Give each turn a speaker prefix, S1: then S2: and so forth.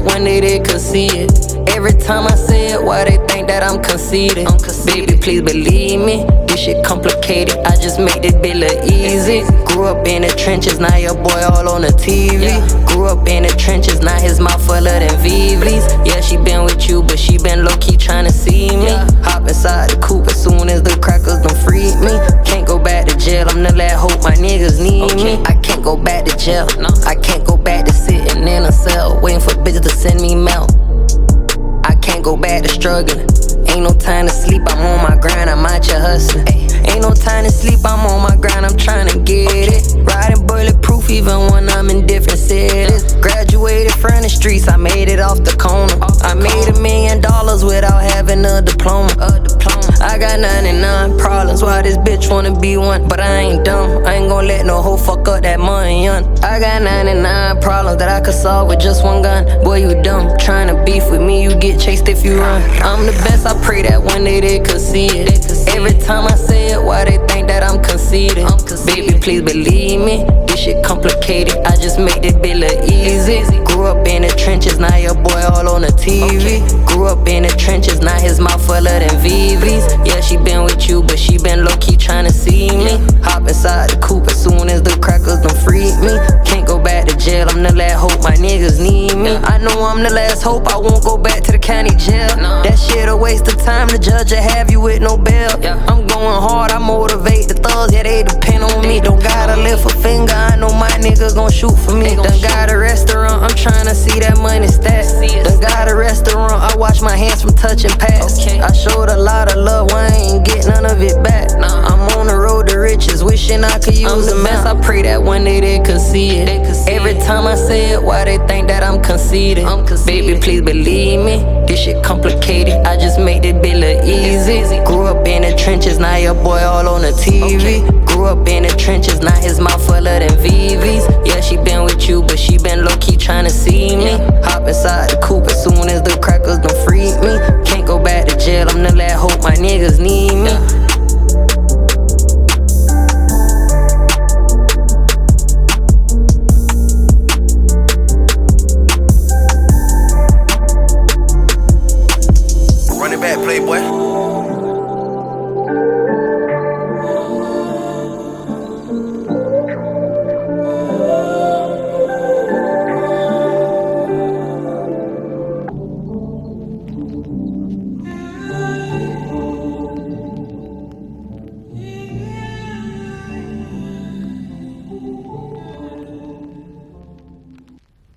S1: one day they could see it. Every time I say it, why they think that I'm conceited? Baby, please believe me, this shit complicated. I just made this bitch look easy. Grew up in the trenches, now your boy all on the TV. Grew up in the trenches, now his mouth fuller than Vivi's. Yeah, she been with you, but she been low-key tryna see me. Hop inside the coupe as soon as the crackers done freed me. Can't go back to jail, I'm the last hope my niggas need me. I can't go back to jail, I can't go back to sitting in a cell waiting for bitches to send me mail. I can't go back to struggling. Ain't no time to sleep, I'm on my grind, I'm out here hustling. Ain't no time to sleep, I'm on my grind, I'm tryna get it. Riding bulletproof even when I'm in different cities. Graduated from the streets, I made it off the corner. I made $1 million without having a diploma. I got 99 problems, why this bitch wanna be one? But I ain't dumb, I ain't gon' let no hoe fuck up that money, young. I got 99 problems that I could solve with just one gun. Boy, you dumb, tryna beef with me, you get chased if you run. I'm the best, I pray that one day they could see it. Every time I say it, why they think that I'm conceited? Baby, please believe me, this shit complicated. I just made this bitch look easy. Grew up in the trenches, now your boy all on the TV. Grew up in the trenches, now his mouth fuller than Vivi's. Yeah, she been with you, but she been low-key tryna see me. Hop inside the coupe as soon as the crackers done freed me. Can't go back to jail, I'm the last hope my niggas need me. I know I'm the last hope, I won't go back to the county jail. That shit a waste of time, the judge will have you with no bail. I'm going hard, I motivate the thugs, yeah, they depend on me. Don't gotta lift a finger, I know my niggas gon' shoot for me. Done got a restaurant, I'm tryna see that money stack. Done got a restaurant, I wash my hands from touching past. I showed a lot of love, I ain't get none of it back. I'm on the road to riches, wishing I could use a mess. I pray that one day they could see it. Every time I say it, why they think that I'm conceited? Baby, please believe me, this shit complicated. I just made this bitch look easy. Grew up in the trenches, now your boy all on the TV. Grew up in the trenches, now his mouth fuller than Vivi's. Yeah, she been with you, but she been low-key tryna see me. Hop inside the coupe as soon as the crackers done freed me. Can't go back to jail, I'm the last hope my niggas need me.
S2: Run it back, Playboy.